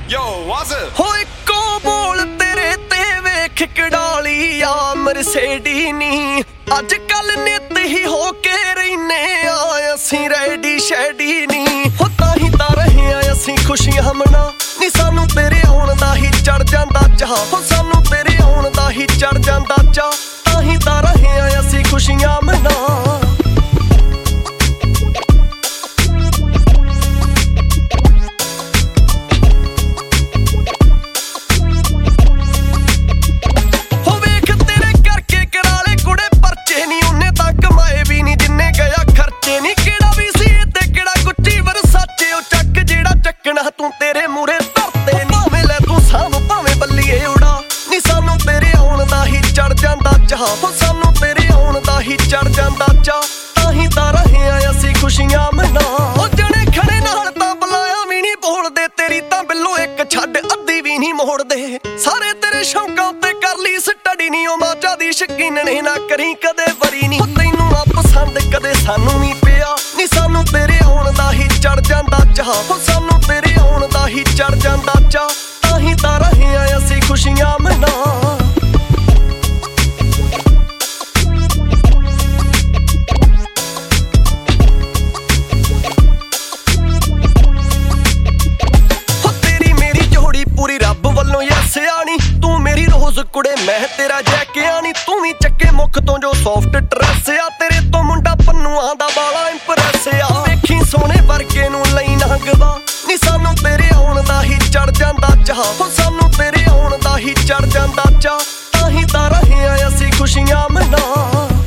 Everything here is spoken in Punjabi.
Yo, what's up? ਹੋ ਇੱਕੋ ਬੋਲ ਤੇਰੇ ਤੇ ਵੇਖ ਕਡਾਲੀ ਆ ਮਰਸੇਡੀ ਨੀ ਅੱਜ ਕੱਲ ਨਿੱਤ ਹੀ ਹੋ ਕੇ ਰਹਿਨੇ ਆ ਅਸੀਂ ਰੈਡੀ ਸ਼ੈਡੀ ਨੀ ਹੋ ਤਾਂ ਰਹੇ ਆ ਅਸੀਂ ਖੁਸ਼ੀਆਂ ਮਨਾ ਨੀ ਸਾਨੂੰ ਤੇਰੇ ਆਉਣ ਦਾ ਹੀ ਚੜ ਜਾਂਦਾ ਚਾਹ ਹੋ ਸਾਨੂੰ ਤੇਰੇ ਆਉਣ ਦਾ ਹੀ ਚੜ ਜਾਂਦਾ ਚਾਹ ਤਾਂ ਰਹੇ ਆ ਅਸੀਂ ਖੁਸ਼ੀਆਂ ਮਨਾ ਤੂੰ ਤੇਰੇ ਮੂਰੇ ਧਰਤੇ ਨੀ ਭਾਵੇਂ ਲੈ ਤੂੰ ਸਾਂਭ ਭਾਵੇਂ ਬੱਲੀਏ ਉਡਾ ਨੀ ਸਾਨੂੰ ਤੇਰੇ ਆਉਣ ਦਾ ਹੀ ਚੜ ਜਾਂਦਾ ਚਾਹ ਹੋ ਸਾਨੂੰ ਤੇਰੇ ਆਉਣ ਦਾ ਹੀ ਚੜ ਜਾਂਦਾ ਚਾਹ ਤਾਂ ਰਹੇ ਆ ਅਸੀਂ ਖੁਸ਼ੀਆਂ ਮਨਾ ਉਹ ਜਣੇ ਖੜੇ ਨਾਲ ਤਾਂ ਬੁਲਾਇਆ ਵੀ ਨਹੀਂ ਬੋਲਦੇ ਤੇਰੀ ਤਾਂ ਬਿੱਲੋ ਇੱਕ ਛੱਡ ਅੱਧੀ ਵੀ ਨਹੀਂ ਮੋੜਦੇ ਸਾਰੇ ਤੇਰੇ ਸ਼ੌਂਕਾਂ ਉੱਤੇ ਕਰ ਲਈ ਸਟੱਡੀ ਨੀ ਉਹ ਮਾਚਾ ਦੀ ਸ਼ਕੀਨ ਨੇ ਨਾ ਕਰੀ ਕਦੇ ਵਰੀ ਨੀ ਤੈਨੂੰ ਆ ਪਸੰਦ ਕਦੇ ਸਾਨੂੰ ਨਹੀਂ ਪਿਆ ਨੀ ਸਾਨੂੰ ਤੇਰੇ ਆਉਣ ਦਾ ਹੀ ਚੜ ਜਾਂਦਾ ਚਾਹ ਹੋ ਸਾਨੂੰ ਤੇਰੇ ਆਉਣ ਦਾ ਹੀ ਚੜ ਜਾਂਦਾ ਚਾਹ ਤਾਂ ਰਹੇ ਆ ਅਸੀਂ ਖੁਸ਼ੀਆਂ ਮਨਾ ਸਿਆਣੀ ਤੂੰ ਮੇਰੀ ਰੋਜ਼ ਕੁੜੇ ਮੈਂ ਤੇਰਾ ਜੈਕਿਆ ਨੀ ਤੂੰ ਵੀ ਚੱਕੇ ਮੁੱਖ ਤੋਂ ਜੋ ਸੌਫਟ ਡਰੈਸ ਆ ਤੇਰੇ ਤੋਂ ਮੁੰਡਾ ਪੰਨੂਆਂ ਦਾ ਬਾਲਾ ਇੰਪ੍ਰੈਸ ਆ ਵੇਖੀ ਸੋਹਣੇ ਵਰਗੇ ਨੂੰ ਲਈ ਨੰਗਵਾ ਨੀ ਸਾਨੂੰ ਤੇਰੇ ਆਉਣ ਦਾ ਹੀ ਚੜ ਜਾਂਦਾ ਚਾਹ ਹੋ ਸਾਨੂੰ ਤੇਰੇ ਆਉਣ ਦਾ ਹੀ ਚੜ ਜਾਂਦਾ ਚਾਹ ਤਾਂ ਰਹੇ ਆ ਅਸੀਂ ਖੁਸ਼ੀਆਂ ਮਨਾ